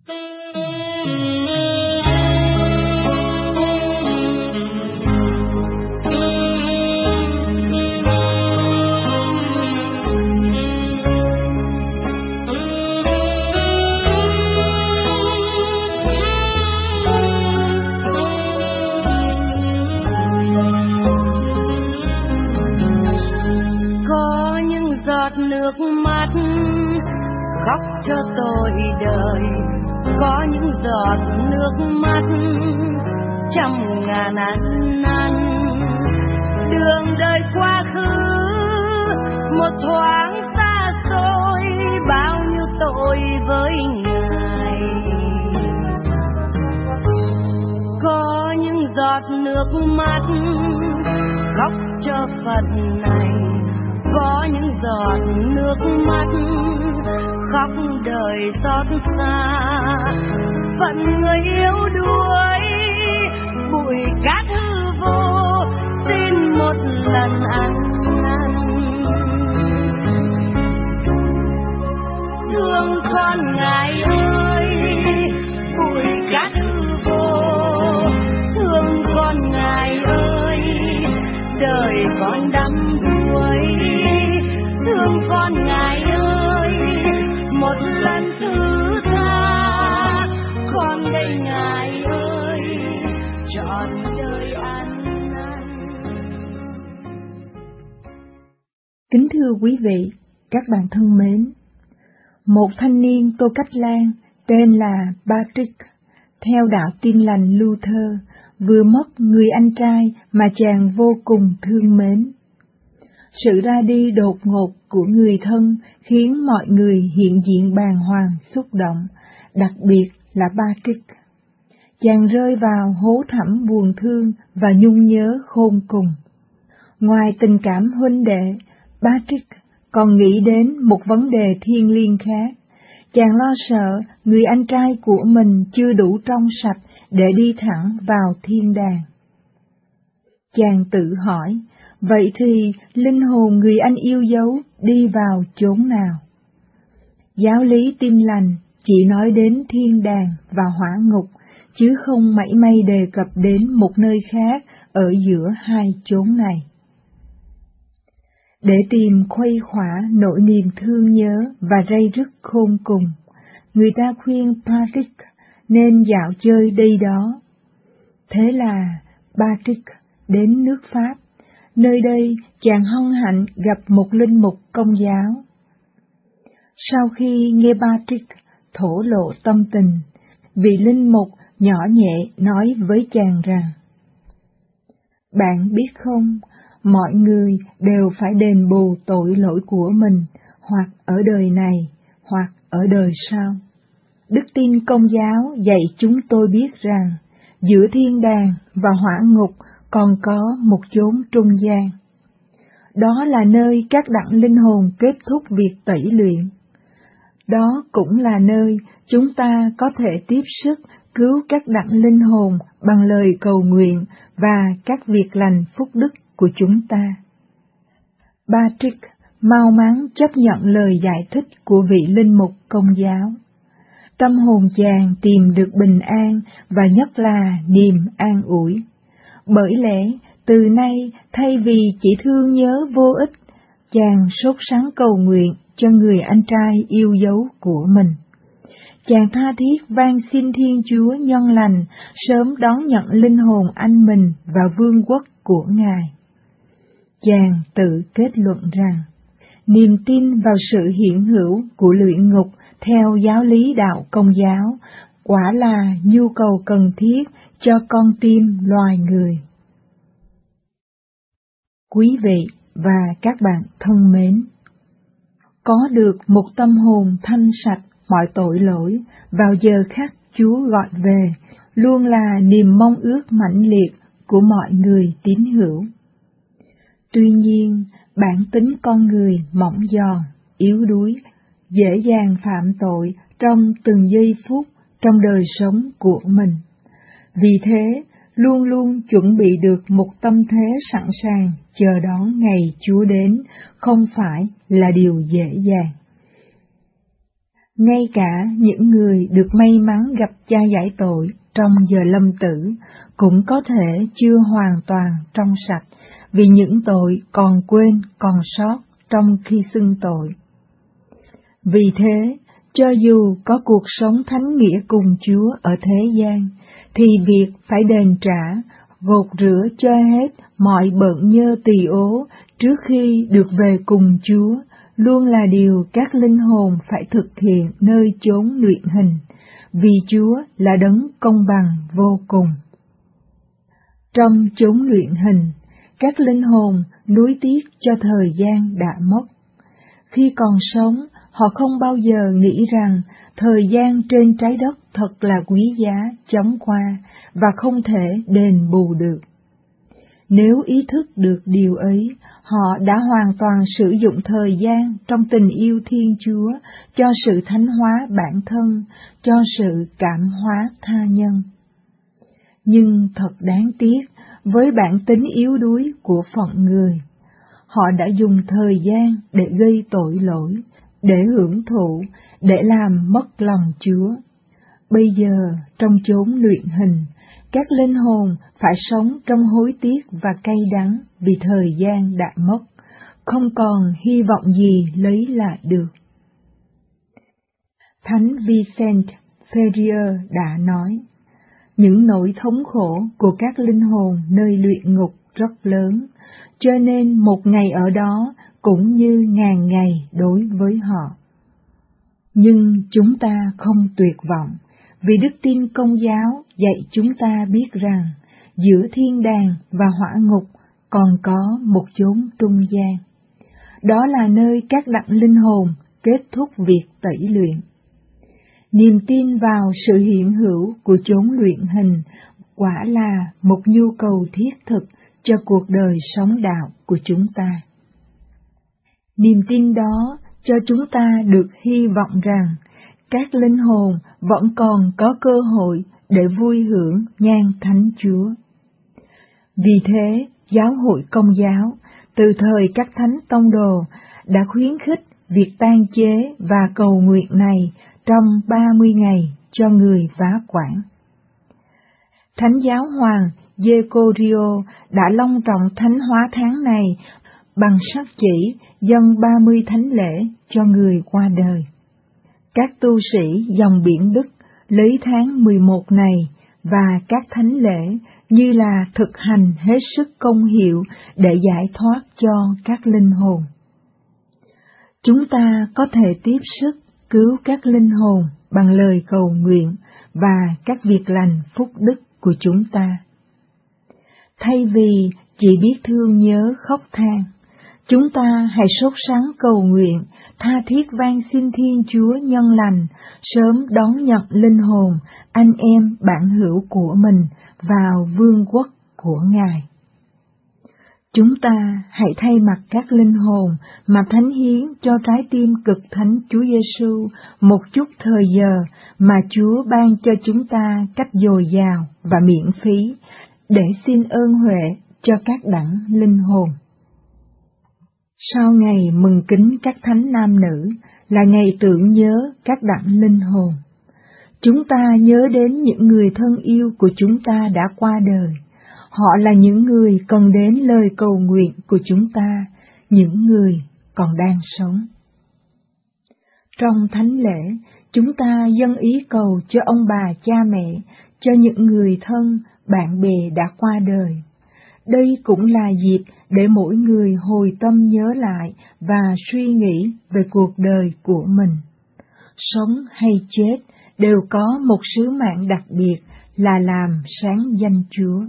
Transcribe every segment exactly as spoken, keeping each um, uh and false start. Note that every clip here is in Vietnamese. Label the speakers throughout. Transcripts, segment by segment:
Speaker 1: Nước mắt khóc cho tôi đời, có những giọt nước mắt trăm ngàn ăn năn. Đường đời quá khứ một thoáng xa xôi, bao nhiêu tội với Ngài. Có những giọt nước mắt khóc cho phận này, có những giọt nước mắt khóc đời xót xa. Phận người yếu đuối bụi cát hư vô, xin một lần ăn năn. Thương con Ngài ơi, bụi cát hư vô, thương con Ngài ơi, đời con đắm đuối. Thương con Ngài ơi, một lần thứ tha, con đây Ngài ơi, trọn đời ăn năn.
Speaker 2: Kính thưa quý vị, các bạn thân mến, một thanh niên Tô Cách Lan tên là Patrick, theo đạo Tin Lành Luther, vừa mất người anh trai mà chàng vô cùng thương mến. Sự ra đi đột ngột của người thân khiến mọi người hiện diện bàng hoàng xúc động, đặc biệt là Patrick. Chàng rơi vào hố thẳm buồn thương và nhung nhớ khôn cùng. Ngoài tình cảm huynh đệ, Patrick còn nghĩ đến một vấn đề thiêng liêng khác. Chàng lo sợ người anh trai của mình chưa đủ trong sạch để đi thẳng vào thiên đàng. Chàng tự hỏi, vậy thì linh hồn người anh yêu dấu đi vào chốn nào? Giáo lý Tin Lành chỉ nói đến thiên đàng và hỏa ngục, chứ không mảy may đề cập đến một nơi khác ở giữa hai chốn này. Để tìm khuây khỏa nỗi niềm thương nhớ và ray rứt khôn cùng, người ta khuyên Patrick nên dạo chơi đây đó. Thế là Patrick đến nước Pháp. Nơi đây chàng hân hạnh gặp một linh mục Công giáo. Sau khi nghe Patrick thổ lộ tâm tình, vị linh mục nhỏ nhẹ nói với chàng rằng: Bạn biết không, mọi người đều phải đền bù tội lỗi của mình, hoặc ở đời này, hoặc ở đời sau. Đức tin Công giáo dạy chúng tôi biết rằng, giữa thiên đàng và hỏa ngục còn có một chốn trung gian. Đó là nơi các đặng linh hồn kết thúc việc tẩy luyện. Đó cũng là nơi chúng ta có thể tiếp sức cứu các đặng linh hồn bằng lời cầu nguyện và các việc lành phúc đức của chúng ta. Patrick mau mắn chấp nhận lời giải thích của vị linh mục Công giáo. Tâm hồn chàng tìm được bình an và nhất là niềm an ủi. Bởi lẽ, từ nay, thay vì chỉ thương nhớ vô ích, chàng sốt sắng cầu nguyện cho người anh trai yêu dấu của mình. Chàng tha thiết van xin Thiên Chúa nhân lành sớm đón nhận linh hồn anh mình vào vương quốc của Ngài. Chàng tự kết luận rằng, niềm tin vào sự hiện hữu của luyện ngục theo giáo lý đạo Công giáo quả là nhu cầu cần thiết cho con tim loài người. Quý vị và các bạn thân mến, có được một tâm hồn thanh sạch mọi tội lỗi vào giờ khắc Chúa gọi về luôn là niềm mong ước mãnh liệt của mọi người tín hữu. Tuy nhiên, bản tính con người mỏng giòn, yếu đuối, dễ dàng phạm tội trong từng giây phút trong đời sống của mình. Vì thế, luôn luôn chuẩn bị được một tâm thế sẵn sàng chờ đón ngày Chúa đến không phải là điều dễ dàng. Ngay cả những người được may mắn gặp Cha giải tội trong giờ lâm tử cũng có thể chưa hoàn toàn trong sạch vì những tội còn quên còn sót trong khi xưng tội. Vì thế, cho dù có cuộc sống thánh nghĩa cùng Chúa ở thế gian, thì việc phải đền trả, gột rửa cho hết mọi bợn nhơ tỳ ố trước khi được về cùng Chúa, luôn là điều các linh hồn phải thực hiện nơi chốn luyện hình, vì Chúa là đấng công bằng vô cùng. Trong chốn luyện hình, các linh hồn nuối tiếc cho thời gian đã mất. Khi còn sống, họ không bao giờ nghĩ rằng thời gian trên trái đất thật là quý giá chóng qua và không thể đền bù được. Nếu ý thức được điều ấy, họ đã hoàn toàn sử dụng thời gian trong tình yêu Thiên Chúa cho sự thánh hóa bản thân, cho sự cảm hóa tha nhân. Nhưng thật đáng tiếc, với bản tính yếu đuối của phận người, họ đã dùng thời gian để gây tội lỗi, để hưởng thụ, để làm mất lòng Chúa. Bây giờ, trong chốn luyện hình, các linh hồn phải sống trong hối tiếc và cay đắng vì thời gian đã mất, không còn hy vọng gì lấy lại được. Thánh Vincent Ferrier đã nói, những nỗi thống khổ của các linh hồn nơi luyện ngục rất lớn, cho nên một ngày ở đó cũng như ngàn ngày đối với họ. Nhưng chúng ta không tuyệt vọng, vì đức tin Công giáo dạy chúng ta biết rằng giữa thiên đàng và hỏa ngục còn có một chốn trung gian. Đó là nơi các đặng linh hồn kết thúc việc tẩy luyện. Niềm tin vào sự hiện hữu của chốn luyện hình quả là một nhu cầu thiết thực cho cuộc đời sống đạo của chúng ta. Niềm tin đó cho chúng ta được hy vọng rằng các linh hồn vẫn còn có cơ hội để vui hưởng nhan thánh Chúa. Vì thế, giáo hội Công giáo, từ thời các thánh tông đồ, đã khuyến khích việc tang chế và cầu nguyện này trong ba mươi ngày cho người vá quản. Thánh giáo hoàng Gregorio đã long trọng thánh hóa tháng này bằng sắc chỉ dâng ba mươi thánh lễ cho người qua đời. Các tu sĩ dòng biển Đức lấy tháng mười một này và các thánh lễ như là thực hành hết sức công hiệu để giải thoát cho các linh hồn. Chúng ta có thể tiếp sức cứu các linh hồn bằng lời cầu nguyện và các việc lành phúc đức của chúng ta. Thay vì chỉ biết thương nhớ khóc than, chúng ta hãy sốt sắng cầu nguyện, tha thiết van xin Thiên Chúa nhân lành, sớm đón nhận linh hồn, anh em bạn hữu của mình vào vương quốc của Ngài. Chúng ta hãy thay mặt các linh hồn mà thánh hiến cho trái tim cực thánh Chúa Giêsu một chút thời giờ mà Chúa ban cho chúng ta cách dồi dào và miễn phí, để xin ơn huệ cho các đẳng linh hồn. Sau ngày mừng kính các thánh nam nữ là ngày tưởng nhớ các đẳng linh hồn. Chúng ta nhớ đến những người thân yêu của chúng ta đã qua đời. Họ là những người cần đến lời cầu nguyện của chúng ta, những người còn đang sống. Trong thánh lễ, chúng ta dâng ý cầu cho ông bà cha mẹ, cho những người thân, bạn bè đã qua đời. Đây cũng là dịp để mỗi người hồi tâm nhớ lại và suy nghĩ về cuộc đời của mình. Sống hay chết đều có một sứ mạng đặc biệt là làm sáng danh Chúa.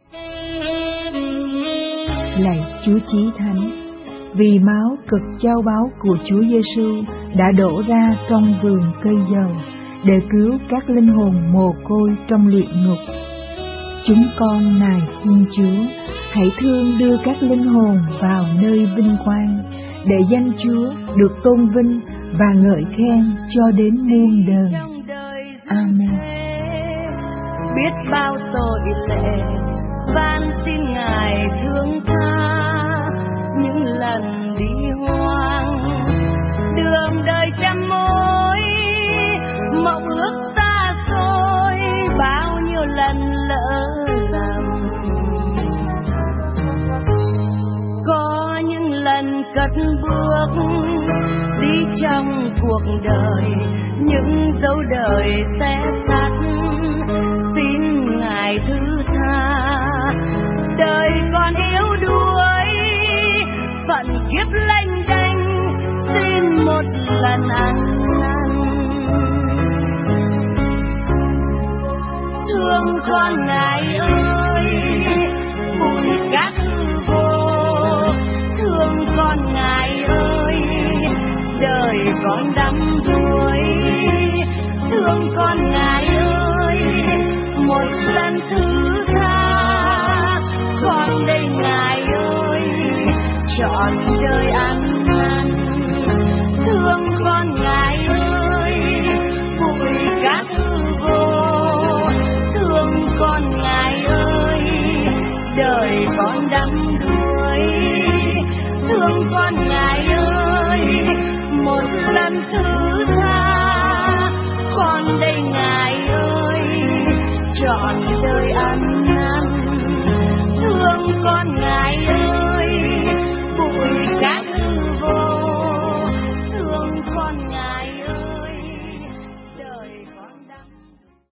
Speaker 2: Lạy Chúa Chí Thánh, vì máu cực chao báu của Chúa Giêsu đã đổ ra trong vườn cây dầu để cứu các linh hồn mồ côi trong luyện ngục, chúng con nài xin Chúa hãy thương đưa các linh hồn vào nơi vinh quang, để danh Chúa được tôn vinh và ngợi khen cho đến muôn đời. Amen.
Speaker 1: Biết bao tội lệ van xin Ngài thương tha, những lần đi hoang đường đời trăm mối cất bước đi trong cuộc đời, những dấu đời sẽ tắt. Xin Ngài thứ tha, đời còn yếu đuối, phận kiếp lênh đênh, xin một lần ăn năn. Thương con Ngài ơi, bụi cát hư vô. Thương con Ngài ơi, đời con đắm đuối. Thương con Ngài ơi, một lần thứ tha. Con đây Ngài ơi, trọn đời ăn năn. Thương con Ngài ơi, bụi cát hư vô. Thương con Ngài ơi, đời con đắm đuối. Thương con Ngài ơi, một lần thứ